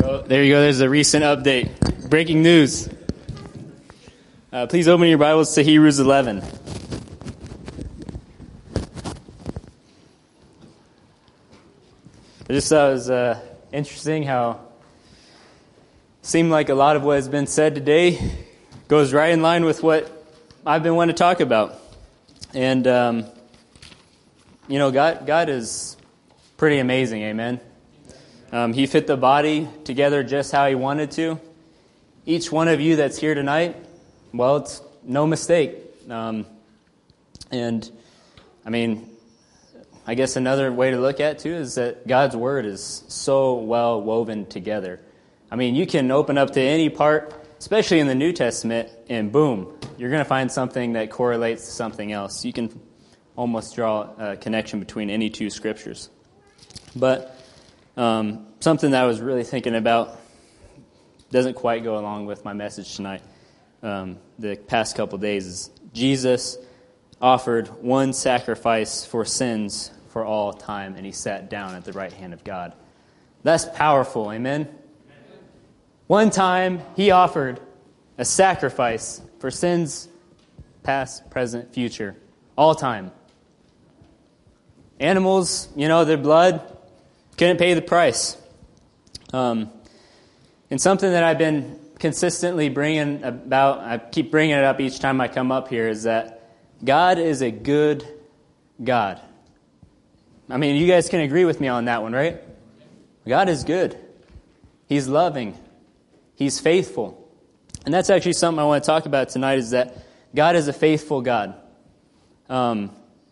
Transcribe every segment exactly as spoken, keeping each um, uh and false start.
Oh, there you go. There's a recent update. Breaking news. Uh, please open your Bibles to Hebrews eleven. I just thought it was uh, interesting how it seemed like a lot of what has been said today goes right in line with what I've been wanting to talk about. And, um, you know, God, God is pretty amazing, amen? Um, he fit the body together just how He wanted to. Each one of you that's here tonight, well, it's no mistake. Um, and, I mean, I guess another way to look at it, too, is that God's Word is so well woven together. I mean, you can open up to any part, especially in the New Testament, and boom, you're going to find something that correlates to something else. You can almost draw a connection between any two scriptures. But um, something that I was really thinking about doesn't quite go along with my message tonight. Um, the past couple days is Jesus offered one sacrifice for sins for all time, and He sat down at the right hand of God. That's powerful, amen? Amen. One time, He offered a sacrifice for sins, past, present, future, all time. Animals, you know, their blood couldn't pay the price. Um, and something that I've been consistently bringing about, I keep bringing it up each time I come up here, is that God is a good God. I mean, you guys can agree with me on that one, right? God is good. He's loving. He's faithful. And that's actually something I want to talk about tonight, is that God is a faithful God. Um,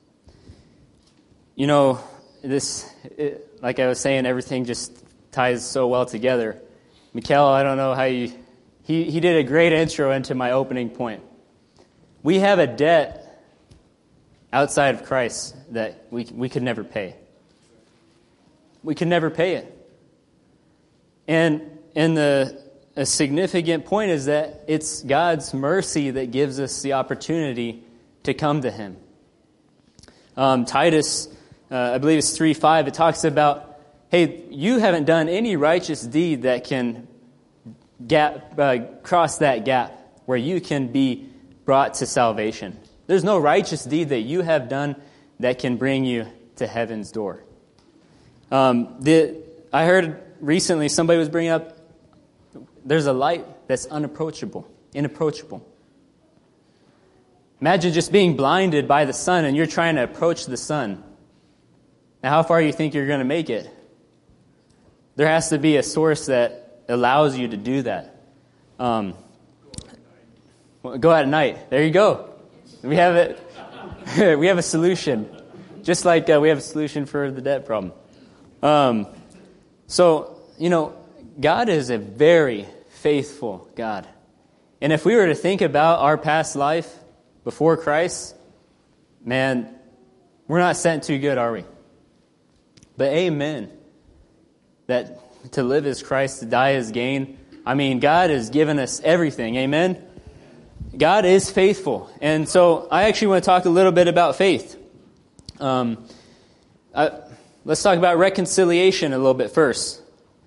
you know, this, it, like I was saying, everything just ties so well together. Mikhail, I don't know how you, he, he did a great intro into my opening point. We have a debt outside of Christ that we we could never pay. We could never pay it. And and the a significant point is that it's God's mercy that gives us the opportunity to come to Him. Um, Titus, uh, I believe it's three five, it talks about, hey, you haven't done any righteous deed that can gap uh, cross that gap where you can be brought to salvation. There's no righteous deed that you have done that can bring you to heaven's door. Um, the I heard recently somebody was bringing up, there's a light that's unapproachable, inapproachable. Imagine just being blinded by the sun and you're trying to approach the sun. Now, how far do you think you're going to make it? There has to be a source that allows you to do that. Um, well, go at night. There you go. We have it. We have a solution, just like uh, we have a solution for the debt problem. Um, so, you know, God is a very faithful God. And if we were to think about our past life before Christ, man, we're not sent too good, are we? But amen. That to live is Christ, to die is gain. I mean, God has given us everything. Amen? God is faithful. And so I actually want to talk a little bit about faith. Um, I, let's talk about reconciliation a little bit first.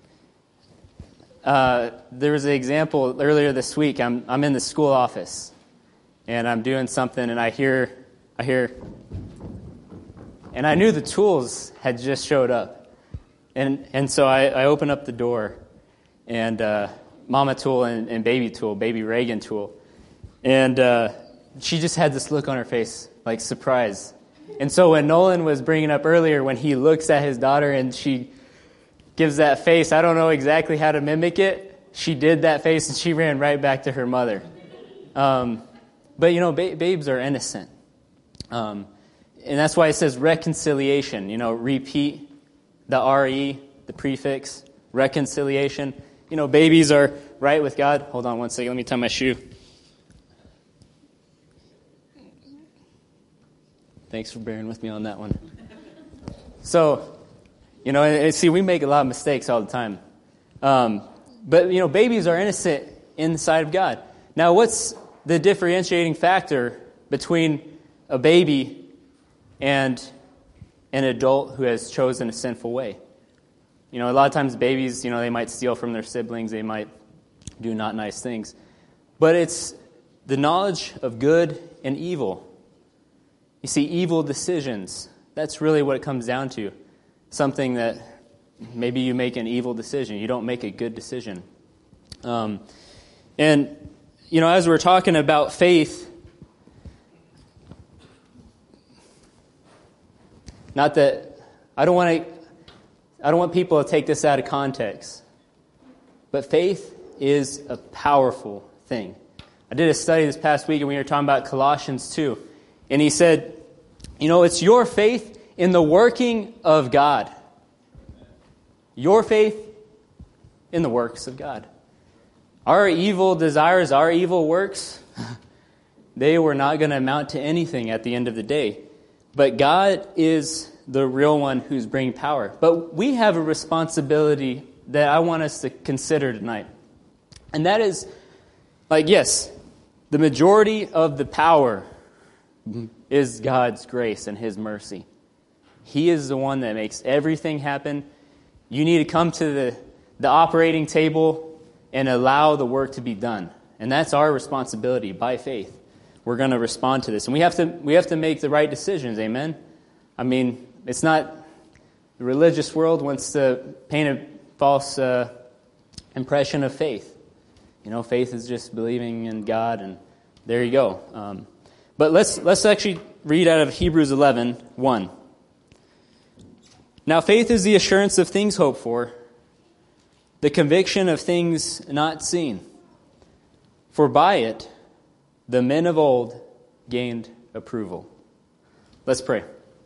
Uh, there was an example earlier this week. I'm I'm in the school office, and I'm doing something, and I hear I hear, and I knew the tools had just showed up, and and so I, I open up the door, and uh, Mama Tool and, and Baby Tool, Baby Reagan Tool, and uh, she just had this look on her face, like surprise. And so when Nolan was bringing up earlier, when he looks at his daughter and she gives that face, I don't know exactly how to mimic it. She did that face and she ran right back to her mother. Um, but, you know, ba- babes are innocent. Um, and that's why it says reconciliation. You know, repeat the R E, the prefix, reconciliation. You know, babies are right with God. Hold on one second. Let me tie my shoe. Thanks for bearing with me on that one. So, you know, and see, we make a lot of mistakes all the time. Um, but, you know, babies are innocent inside of God. Now, what's the differentiating factor between a baby and an adult who has chosen a sinful way? You know, a lot of times babies, you know, they might steal from their siblings. They might do not nice things. But it's the knowledge of good and evil. You see, evil decisions, that's really what it comes down to. Something that maybe you make an evil decision. You don't make a good decision. Um, and, you know, as we're talking about faith, not that, I don't want to, I don't want people to take this out of context. But faith is a powerful thing. I did a study this past week, and we were talking about Colossians two. And he said, you know, it's your faith in the working of God. Your faith in the works of God. Our evil desires, our evil works, they were not going to amount to anything at the end of the day. But God is the real one who's bringing power. But we have a responsibility that I want us to consider tonight. And that is, like, yes, the majority of the power is God's grace and His mercy. He is the one that makes everything happen. You need to come to the, the operating table and allow the work to be done. And that's our responsibility by faith. We're going to respond to this. And we have to we have to make the right decisions, amen? I mean, it's not, the religious world wants to paint a false uh, impression of faith. You know, faith is just believing in God, and there you go. Um, but let's let's actually read out of Hebrews eleven, one. Now faith is the assurance of things hoped for, the conviction of things not seen. For by it, the men of old gained approval. Let's pray.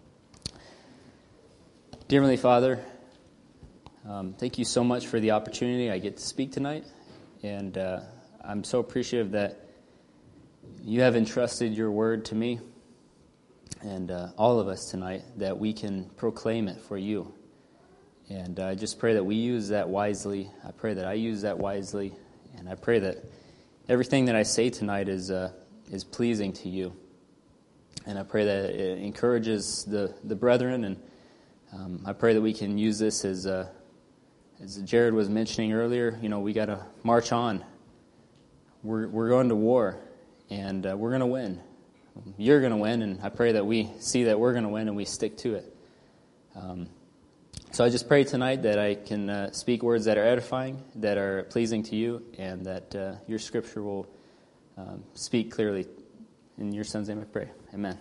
Dear Heavenly Father, um, thank you so much for the opportunity I get to speak tonight. And uh, I'm so appreciative that you have entrusted your word to me and uh, all of us tonight, that we can proclaim it for you. And I just pray that we use that wisely. I pray that I use that wisely. And I pray that everything that I say tonight is uh, is pleasing to you. And I pray that it encourages the, the brethren. And um, I pray that we can use this as uh, as Jared was mentioning earlier. You know, we got to march on. We're we're going to war, and uh, we're going to win. You're going to win, and I pray that we see that we're going to win and we stick to it. Um, so I just pray tonight that I can uh, speak words that are edifying, that are pleasing to you, and that uh, your Scripture will um, speak clearly. In your Son's name I pray. Amen.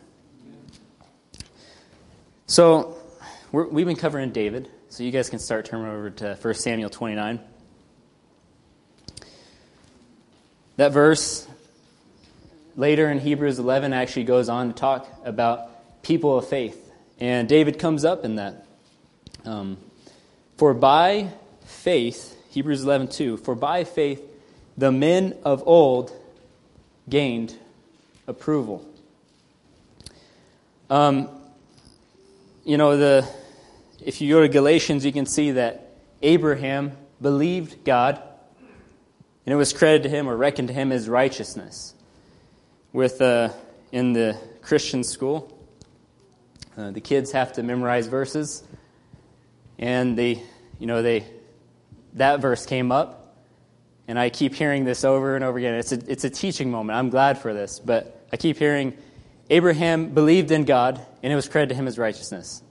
So we're, we've been covering David, so you guys can start turning over to First Samuel twenty-nine. That verse later in Hebrews eleven actually goes on to talk about people of faith. And David comes up in that. Um, for by faith, Hebrews eleven two, for by faith the men of old gained approval. Um, you know, the if you go to Galatians, you can see that Abraham believed God, and it was credited to him or reckoned to him as righteousness. With uh, in the Christian school, uh, the kids have to memorize verses, and they, you know, they that verse came up, and I keep hearing this over and over again. It's a it's a teaching moment. I'm glad for this, but I keep hearing Abraham believed in God, and it was credited to him as righteousness.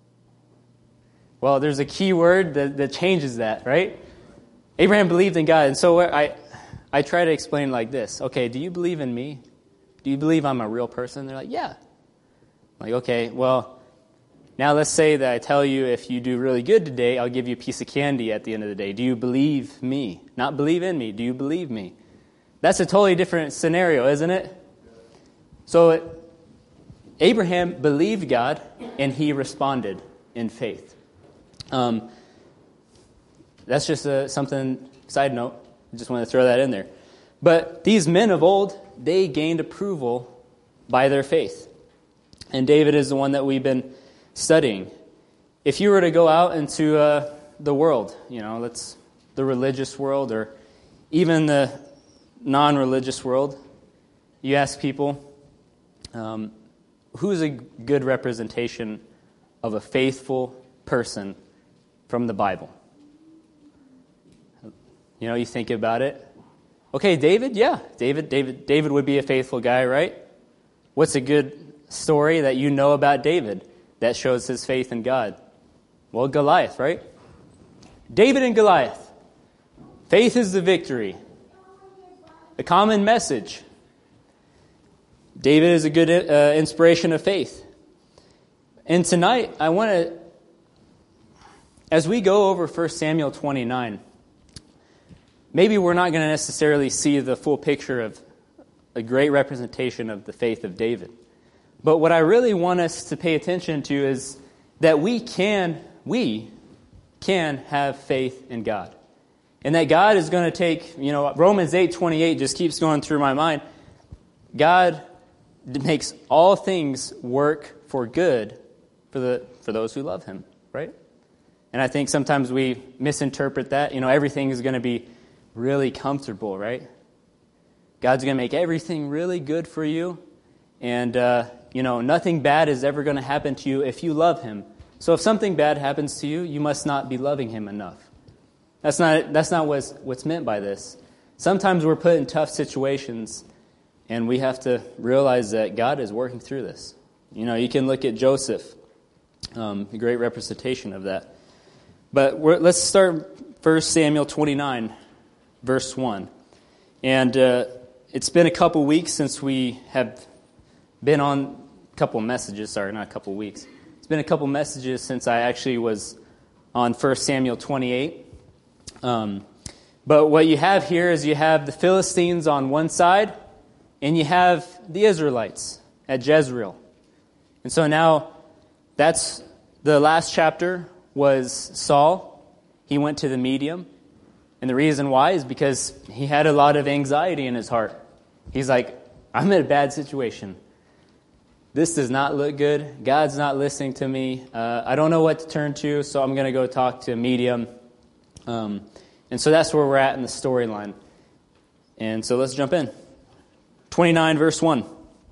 Well, there's a key word that, that changes that, right? Abraham believed in God, and so I I try to explain like this. Okay, do you believe in me? Do you believe I'm a real person? They're like, yeah. I'm like, okay, well, now let's say that I tell you if you do really good today, I'll give you a piece of candy at the end of the day. Do you believe me? Not believe in me. Do you believe me? That's a totally different scenario, isn't it? So it, Abraham believed God, and he responded in faith. Um, that's just a, something, side note. I just want to throw that in there. But these men of old, they gained approval by their faith. And David is the one that we've been studying. If you were to go out into uh, the world, you know, let's the religious world or even the non-religious world, you ask people, um, who's a good representation of a faithful person from the Bible? You know, you think about it. Okay, David, yeah, David, David, David would be a faithful guy, right? What's a good story that you know about David that shows his faith in God? Well, Goliath, right? David and Goliath. Faith is the victory. A common message. David is a good uh, inspiration of faith. And tonight, I want to, as we go over First Samuel twenty-nine, maybe we're not going to necessarily see the full picture of a great representation of the faith of David. But what I really want us to pay attention to is that we can, we can have faith in God. And that God is going to take, you know, Romans eight twenty-eight just keeps going through my mind. God makes all things work for good for the for those who love him, right? And I think sometimes we misinterpret that. You know, everything is going to be really comfortable, right? God's going to make everything really good for you. And, uh, you know, nothing bad is ever going to happen to you if you love him. So if something bad happens to you, you must not be loving him enough. That's not that's not what's, what's meant by this. Sometimes we're put in tough situations, and we have to realize that God is working through this. You know, you can look at Joseph, um, a great representation of that. But we're, let's start First Samuel twenty-nine, verse one. And uh, it's been a couple weeks since we have been on a couple messages. Sorry, not a couple weeks. It's been a couple messages since I actually was on First Samuel twenty-eight. Um, but what you have here is you have the Philistines on one side, and you have the Israelites at Jezreel. And so now, that's the last chapter was Saul. He went to the medium. And the reason why is because he had a lot of anxiety in his heart. He's like, I'm in a bad situation. This does not look good. God's not listening to me. Uh, I don't know what to turn to, so I'm going to go talk to a medium. Um, and so that's where we're at in the storyline. And so let's jump in. twenty-nine, verse one.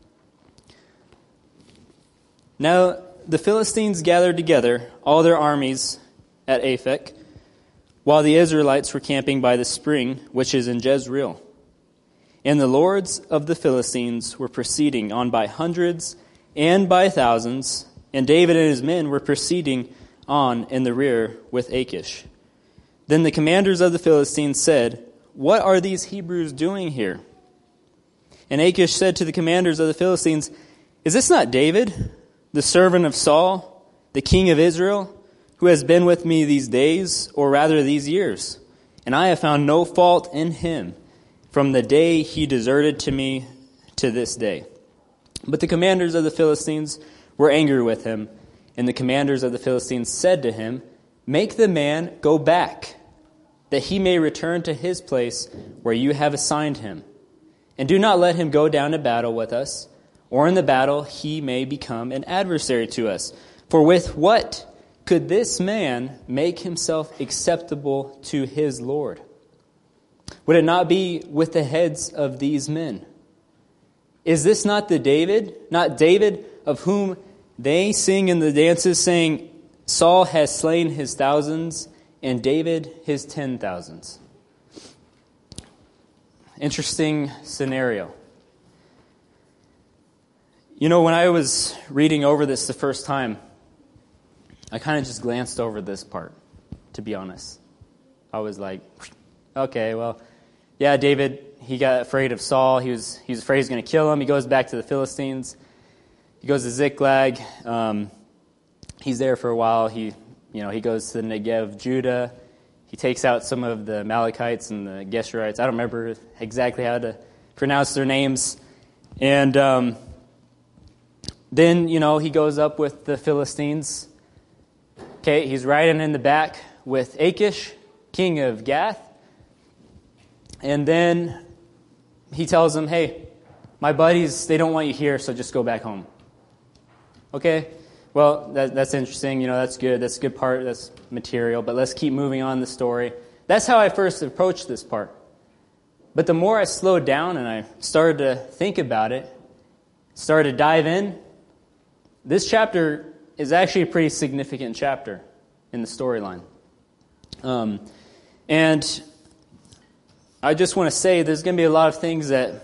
Now the Philistines gathered together all their armies at Aphek, while the Israelites were camping by the spring, which is in Jezreel. And the lords of the Philistines were proceeding on by hundreds and by thousands, and David and his men were proceeding on in the rear with Achish. Then the commanders of the Philistines said, "What are these Hebrews doing here?" And Achish said to the commanders of the Philistines, "Is this not David, the servant of Saul, the king of Israel, who has been with me these days, or rather these years? And I have found no fault in him from the day he deserted to me to this day." But the commanders of the Philistines were angry with him, and the commanders of the Philistines said to him, "Make the man go back, that he may return to his place where you have assigned him. And do not let him go down to battle with us, or in the battle he may become an adversary to us. For with what could this man make himself acceptable to his Lord? Would it not be with the heads of these men? Is this not the David, not David of whom they sing in the dances, saying, Saul has slain his thousands, and David his ten thousands?" Interesting scenario. You know, when I was reading over this the first time, I kind of just glanced over this part, to be honest. I was like, okay, well, yeah, David, he got afraid of Saul. He was he was afraid he's going to kill him. He goes back to the Philistines. He goes to Ziklag. Um, he's there for a while. He, you know, he goes to the Negev, Judah. He takes out some of the Amalekites and the Geshurites. I don't remember exactly how to pronounce their names. And um, then, you know, he goes up with the Philistines. Okay, he's riding in the back with Achish, king of Gath. And then he tells them, "Hey, my buddies, they don't want you here, so just go back home." Okay, well, that, that's interesting. You know, that's good. That's a good part. That's material. But let's keep moving on the story. That's how I first approached this part. But the more I slowed down and I started to think about it, started to dive in, this chapter is actually a pretty significant chapter in the storyline. Um, and I just want to say there's going to be a lot of things that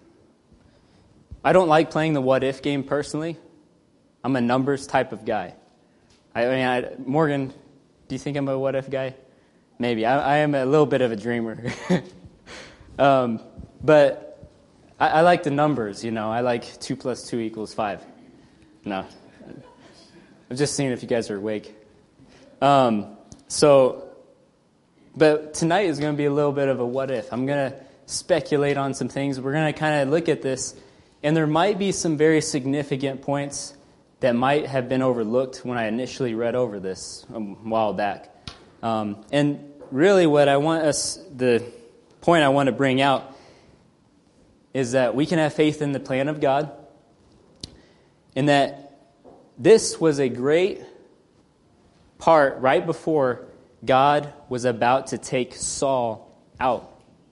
I don't like playing the what if game personally. I'm a numbers type of guy. I, I mean, I, Morgan, do you think I'm a what if guy? Maybe. I, I am a little bit of a dreamer. um, but I, I like the numbers, you know. I like two plus two equals five. No. I'm just seeing if you guys are awake. Um, so, but tonight is going to be a little bit of a what if. I'm going to speculate on some things. We're going to kind of look at this, and there might be some very significant points that might have been overlooked when I initially read over this a while back. Um, and really what I want us, the point I want to bring out is that we can have faith in the plan of God, and that this was a great part right before God was about to take Saul out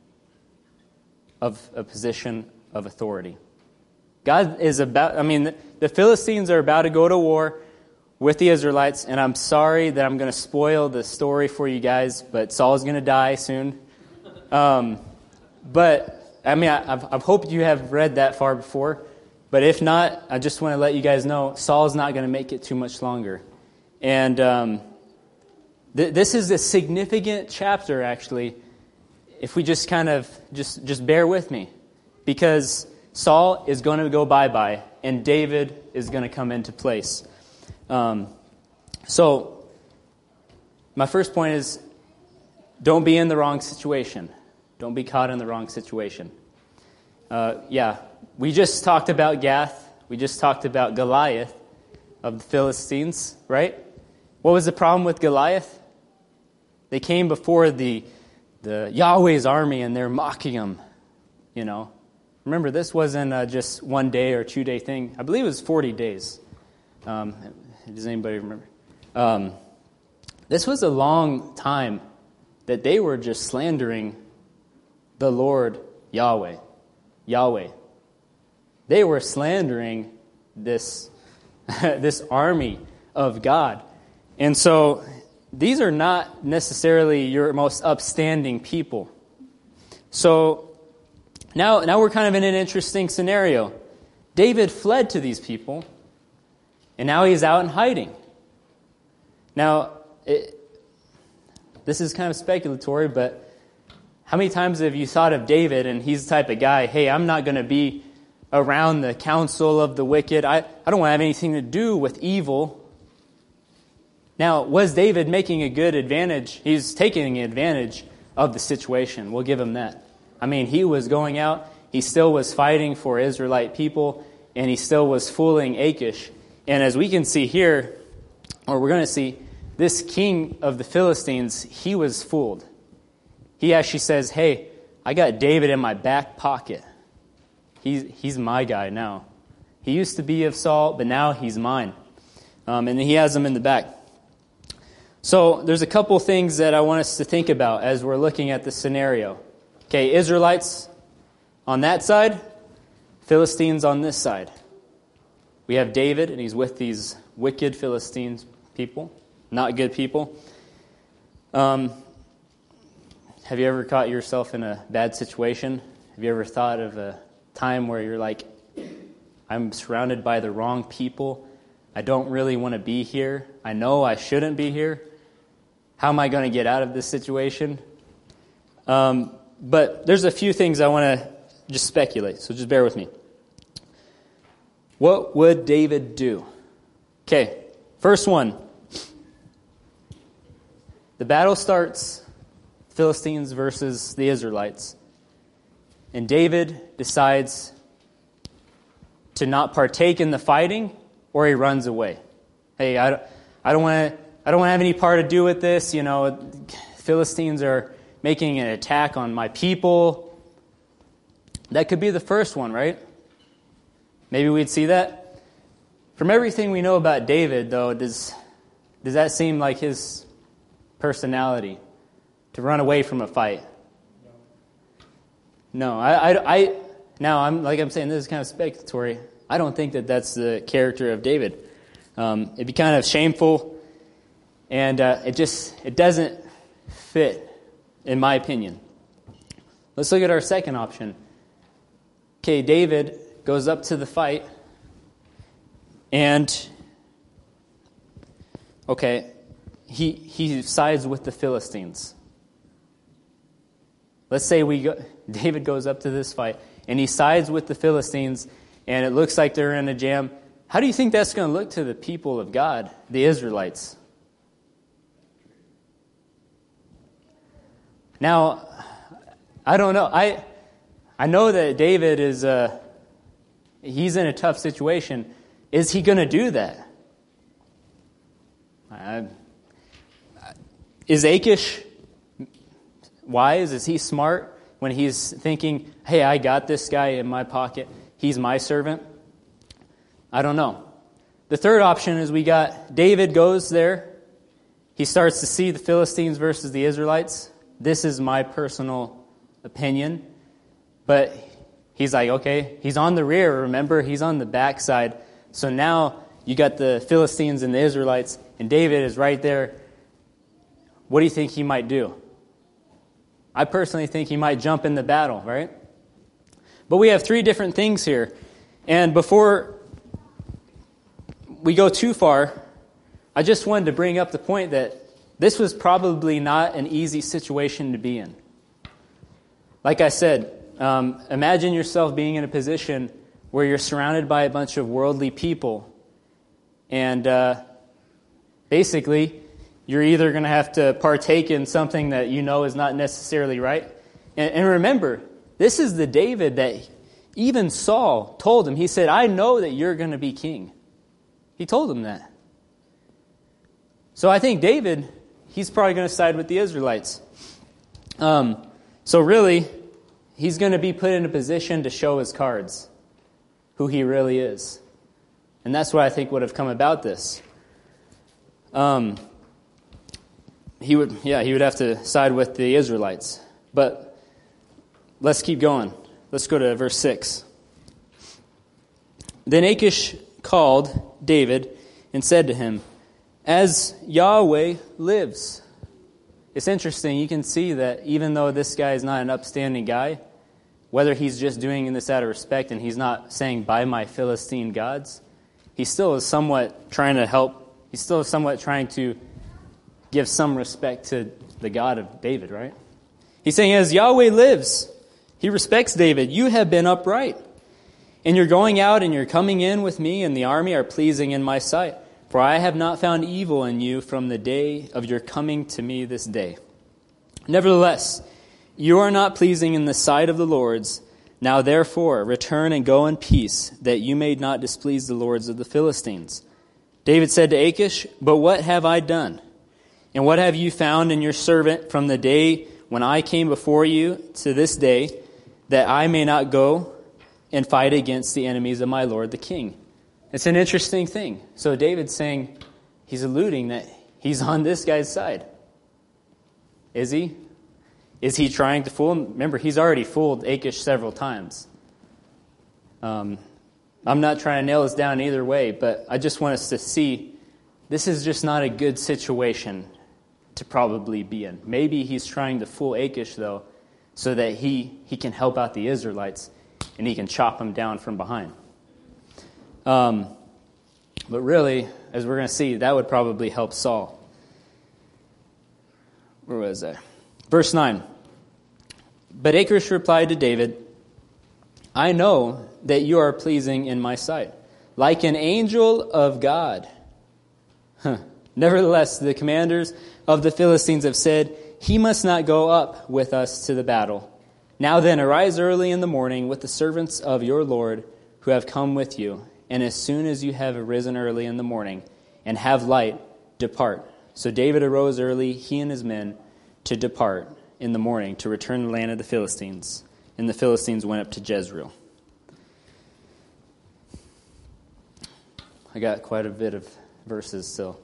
of a position of authority. God is about, I mean, the Philistines are about to go to war with the Israelites, and I'm sorry that I'm going to spoil the story for you guys, but Saul's going to die soon. Um, but, I mean, I, I've, I've hoped you have read that far before, but if not, I just want to let you guys know Saul's not going to make it too much longer. And um, th- this is a significant chapter, actually, if we just kind of, just, just bear with me, because Saul is going to go bye-bye, and David is going to come into place. Um, so, my first point is, don't be in the wrong situation. Don't be caught in the wrong situation. Uh, yeah, we just talked about Gath. We just talked about Goliath of the Philistines, right? What was the problem with Goliath? They came before the, the Yahweh's army, and they're mocking him, you know. Remember, this wasn't uh, just one day or two day thing. I believe it was forty days. Um, does anybody remember? Um, this was a long time that they were just slandering the Lord Yahweh. Yahweh. They were slandering this, this army of God. And so these are not necessarily your most upstanding people. So Now, now we're kind of in an interesting scenario. David fled to these people, and now he's out in hiding. Now, it, this is kind of speculatory, but how many times have you thought of David, and he's the type of guy, hey, I'm not going to be around the counsel of the wicked. I, I don't want to have anything to do with evil. Now, was David making a good advantage? He's taking advantage of the situation. We'll give him that. I mean, he was going out, he still was fighting for Israelite people, and he still was fooling Achish. And as we can see here, or we're going to see, this king of the Philistines, he was fooled. He actually says, hey, I got David in my back pocket. He's, he's my guy now. He used to be of Saul, but now he's mine. Um, and he has him in the back. So there's a couple things that I want us to think about as we're looking at this scenario. Okay, Israelites on that side, Philistines on this side. We have David, and he's with these wicked Philistines people, not good people. Um, have you ever caught yourself in a bad situation? Have you ever thought of a time where you're like, I'm surrounded by the wrong people. I don't really want to be here. I know I shouldn't be here. How am I going to get out of this situation? Um, but there's a few things I want to just speculate, so just bear with me. What would David do? Okay, first one. The battle starts, Philistines versus the Israelites. And David decides to not partake in the fighting, or he runs away. Hey, I don't, I don't want to. I don't want to have any part to do with this. You know, Philistines are making an attack on my people. That could be the first one, right? Maybe we'd see that. From everything we know about David, though, does does that seem like his personality to run away from a fight? No, I, I, I now I'm like I'm saying, this is kind of speculatory. I don't think that that's the character of David. Um, it'd be kind of shameful, and uh, it just it doesn't fit, in my opinion. Let's look at our second option. Okay, David goes up to the fight, and, okay, he he sides with the Philistines. Let's say we go, David goes up to this fight, and he sides with the Philistines, and it looks like they're in a jam. How do you think that's going to look to the people of God, the Israelites? Now, I don't know. I I know that David is uh, he's in a tough situation. Is he going to do that? I, is Achish wise? Is he smart when he's thinking, hey, I got this guy in my pocket. He's my servant? I don't know. The third option is we got David goes there. He starts to see the Philistines versus the Israelites. This is my personal opinion. But he's like, okay, he's on the rear, remember? He's on the backside. So now you got the Philistines and the Israelites, and David is right there. What do you think he might do? I personally think he might jump in the battle, right? But we have three different things here. And before we go too far, I just wanted to bring up the point that this was probably not an easy situation to be in. Like I said, um, imagine yourself being in a position where you're surrounded by a bunch of worldly people, and uh, basically you're either going to have to partake in something that you know is not necessarily right. And, and remember, this is the David that even Saul told him. He said, I know that you're going to be king. He told him that. So I think David, he's probably going to side with the Israelites. Um, so really, he's going to be put in a position to show his cards, who he really is. And that's what I think would have come about this. Um, he would, yeah, he would have to side with the Israelites. But let's keep going. Let's go to verse six. Then Achish called David and said to him, as Yahweh lives. It's interesting. You can see that even though this guy is not an upstanding guy, whether he's just doing this out of respect and he's not saying by my Philistine gods, he still is somewhat trying to help. He's still somewhat trying to give some respect to the God of David, right? He's saying, as Yahweh lives, he respects David. You have been upright, and your going out and your coming in with me and the army are pleasing in my sight. For I have not found evil in you from the day of your coming to me this day. Nevertheless, you are not pleasing in the sight of the Lord's. Now therefore, return and go in peace, that you may not displease the lords of the Philistines. David said to Achish, but what have I done? And what have you found in your servant from the day when I came before you to this day, that I may not go and fight against the enemies of my lord the king? It's an interesting thing. So David's saying, he's alluding that he's on this guy's side. Is he? Is he trying to fool him? Remember, he's already fooled Achish several times. Um, I'm not trying to nail this down either way, but I just want us to see this is just not a good situation to probably be in. Maybe he's trying to fool Achish, though, so that he, he can help out the Israelites and he can chop them down from behind. Um, but really, as we're going to see, that would probably help Saul. Where was I? Verse nine. But Achish replied to David, I know that you are pleasing in my sight, like an angel of God. Huh. Nevertheless, the commanders of the Philistines have said, he must not go up with us to the battle. Now then, arise early in the morning with the servants of your Lord who have come with you. And as soon as you have arisen early in the morning and have light, depart. So David arose early, he and his men, to depart in the morning to return to the land of the Philistines. And the Philistines went up to Jezreel. I got quite a bit of verses still.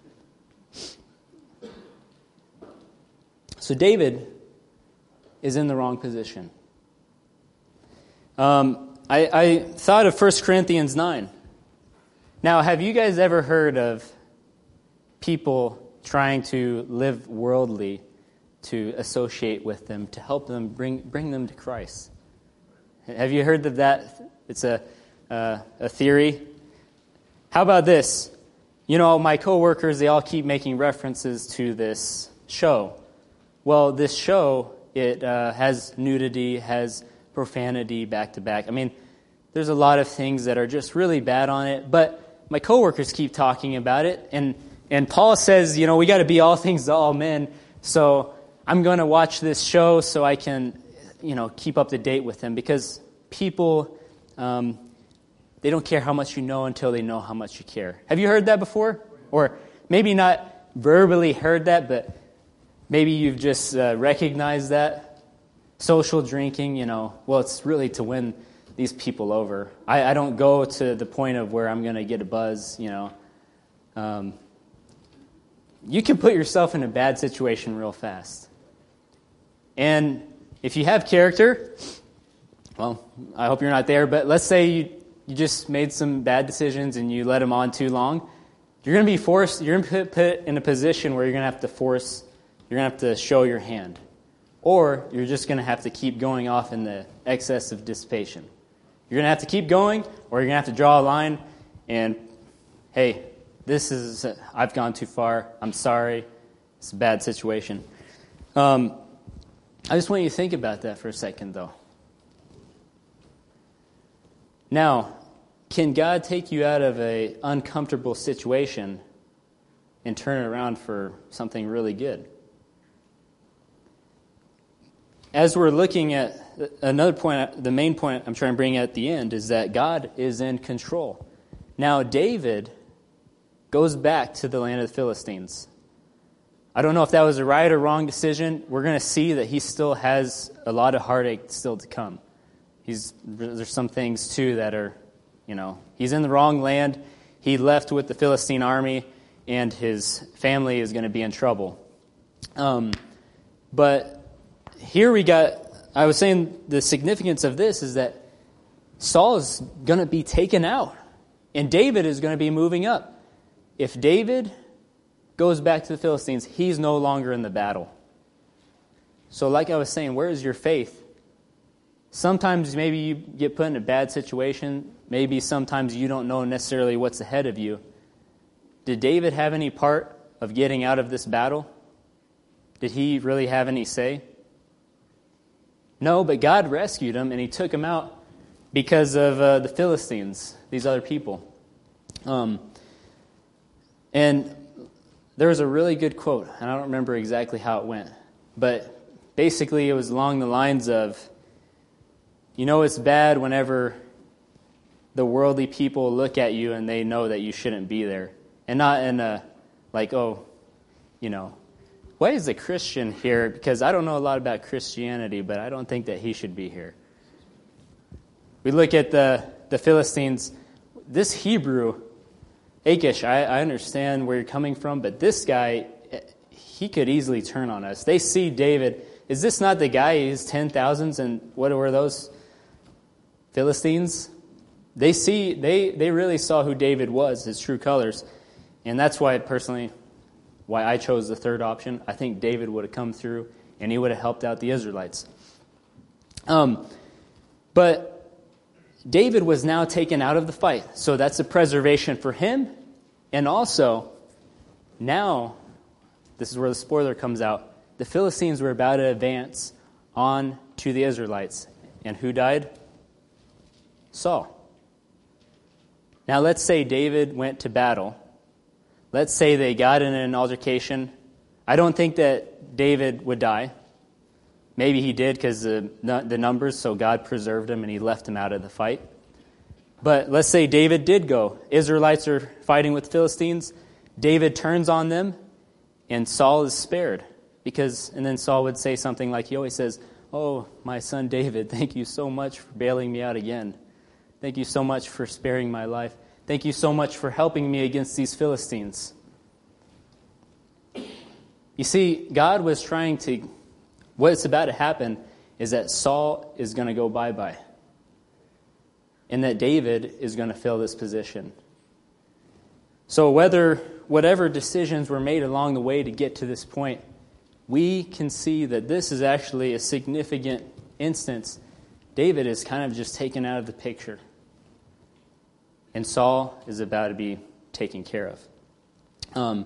So David is in the wrong position. Um... I, I thought of First Corinthians nine. Now, have you guys ever heard of people trying to live worldly to associate with them, to help them bring bring them to Christ. Have you heard of that? It's a uh, a theory. How about this? You know, my coworkers, they all keep making references to this show. Well, this show, it uh, has nudity, has profanity back to back. I mean, there's a lot of things that are just really bad on it, but my coworkers keep talking about it, and, and Paul says, you know, we got to be all things to all men, so I'm going to watch this show so I can, you know, keep up to date with them, because people, um, they don't care how much you know until they know how much you care. Have you heard that before? Or maybe not verbally heard that, but maybe you've just uh, recognized that. Social drinking, you know, well, it's really to win these people over. I, I don't go to the point of where I'm going to get a buzz, you know. Um, you can put yourself in a bad situation real fast. And if you have character, well, I hope you're not there, but let's say you, you just made some bad decisions and you let them on too long, you're going to be forced, you're going to be put in a position where you're going to have to force, you're going to have to show your hand. Or you're just going to have to keep going off in the excess of dissipation. You're going to have to keep going, or you're going to have to draw a line and, hey, this is, I've gone too far. I'm sorry. It's a bad situation. Um, I just want you to think about that for a second, though. Now, can God take you out of an uncomfortable situation and turn it around for something really good? As we're looking at another point, the main point I'm trying to bring at the end is that God is in control. Now, David goes back to the land of the Philistines. I don't know if that was a right or wrong decision. We're going to see that he still has a lot of heartache still to come. He's, there's some things, too, that are, you know, he's in the wrong land. He left with the Philistine army, and his family is going to be in trouble. Um, but here we got, I was saying the significance of this is that Saul is going to be taken out, and David is going to be moving up. If David goes back to the Philistines, he's no longer in the battle. So like I was saying, where is your faith? Sometimes maybe you get put in a bad situation. Maybe sometimes you don't know necessarily what's ahead of you. Did David have any part of getting out of this battle? Did he really have any say? No, but God rescued him, and he took him out because of uh, the Philistines, these other people. Um, and there was a really good quote, and I don't remember exactly how it went, but basically it was along the lines of, you know, it's bad whenever the worldly people look at you and they know that you shouldn't be there. And not in a, like, oh, you know, why is a Christian here? Because I don't know a lot about Christianity, but I don't think that he should be here. We look at the, the Philistines. This Hebrew, Achish, I, I understand where you're coming from, but this guy, he could easily turn on us. They see David. Is this not the guy? He's ten thousands, and what were those? Philistines? They see, they, they really saw who David was, his true colors. And that's why, personally, why I chose the third option. I think David would have come through, and he would have helped out the Israelites. Um, but David was now taken out of the fight. So that's a preservation for him. And also, now, this is where the spoiler comes out, the Philistines were about to advance on to the Israelites. And who died? Saul. Now let's say David went to battle. Let's say they got in an altercation. I don't think that David would die. Maybe he did because the, the numbers, so God preserved him and he left him out of the fight. But let's say David did go. Israelites are fighting with Philistines. David turns on them, and Saul is spared. Because, and then Saul would say something like he always says, "Oh, my son David, thank you so much for bailing me out again. Thank you so much for sparing my life. Thank you so much for helping me against these Philistines." You see, God was trying to, what's about to happen is that Saul is going to go bye-bye. And that David is going to fill this position. So whether, whatever decisions were made along the way to get to this point, we can see that this is actually a significant instance. David is kind of just taken out of the picture. And Saul is about to be taken care of. Um,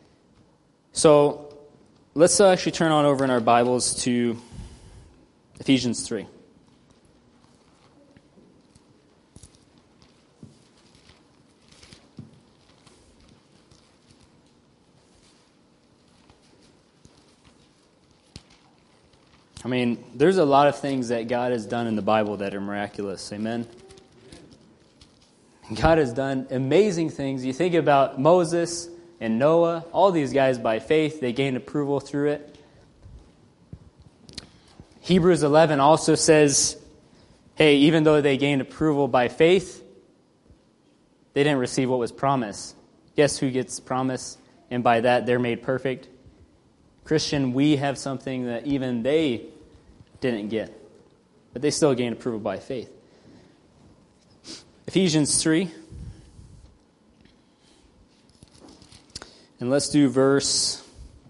so let's actually turn on over in our Bibles to Ephesians three. I mean, there's a lot of things that God has done in the Bible that are miraculous. Amen? God has done amazing things. You think about Moses and Noah, all these guys by faith, they gained approval through it. Hebrews eleven also says, hey, even though they gained approval by faith, they didn't receive what was promised. Guess who gets promised? And by that, they're made perfect. Christian, we have something that even they didn't get, but they still gained approval by faith. Ephesians three. And let's do verse...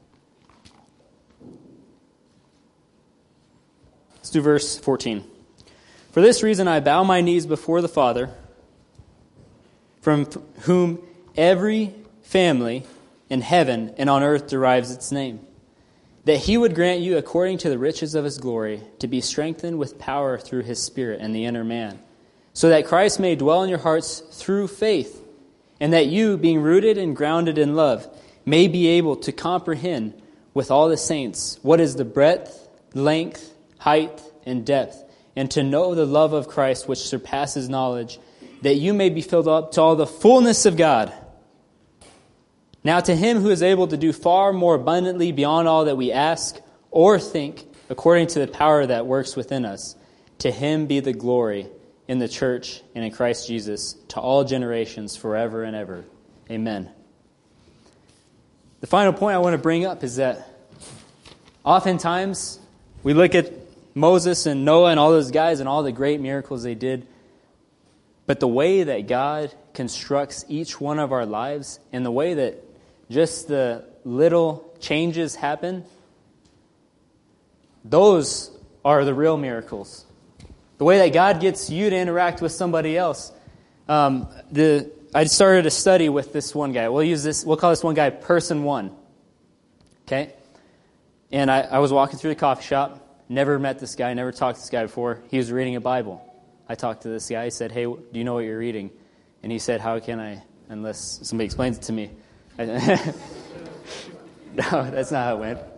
Let's do verse fourteen. For this reason I bow my knees before the Father, from whom every family in heaven and on earth derives its name, that he would grant you, according to the riches of his glory, to be strengthened with power through his Spirit in the inner man, so that Christ may dwell in your hearts through faith, and that you, being rooted and grounded in love, may be able to comprehend with all the saints what is the breadth, length, height, and depth, and to know the love of Christ which surpasses knowledge, that you may be filled up to all the fullness of God. Now to him who is able to do far more abundantly beyond all that we ask or think, according to the power that works within us, to him be the glory in the church and in Christ Jesus to all generations forever and ever. Amen. The final point I want to bring up is that oftentimes we look at Moses and Noah and all those guys and all the great miracles they did, but the way that God constructs each one of our lives and the way that just the little changes happen, those are the real miracles. The way that God gets you to interact with somebody else. Um, the I started a study with this one guy. We'll use this. We'll call this one guy Person One. Okay, and I, I was walking through the coffee shop. Never met this guy. Never talked to this guy before. He was reading a Bible. I talked to this guy. He said, "Hey, do you know what you're reading?" And he said, "How can I, unless somebody explains it to me?" No, that's not how it went.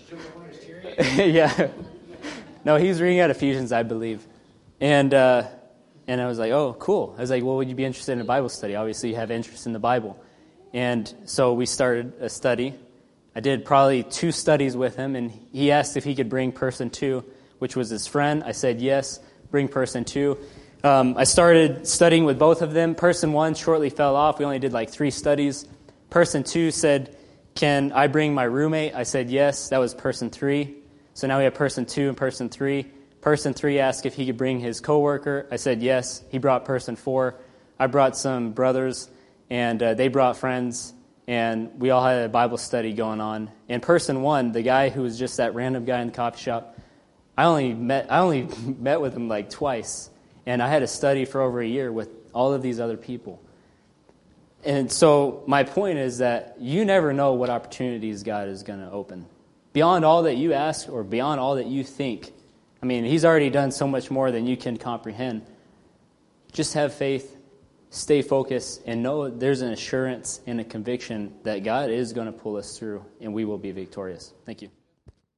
Yeah. No, he was reading out Ephesians, I believe. And uh, and I was like, oh, cool. I was like, well, would you be interested in a Bible study? Obviously, you have interest in the Bible. And so we started a study. I did probably two studies with him, and he asked if he could bring person two, which was his friend. I said, yes, bring person two. Um, I started studying with both of them. Person one shortly fell off. We only did like three studies. Person two said, can I bring my roommate? I said, yes. That was person three. So now we have person two and person three. Person three asked if he could bring his coworker. I said, yes. He brought person four. I brought some brothers, and uh, they brought friends, and we all had a Bible study going on. And person one, the guy who was just that random guy in the coffee shop, I only met I only met with him like twice, and I had a study for over a year with all of these other people. And so my point is that you never know what opportunities God is going to open. Beyond all that you ask or beyond all that you think. I mean, he's already done so much more than you can comprehend. Just have faith, stay focused, and know there's an assurance and a conviction that God is going to pull us through, and we will be victorious. Thank you.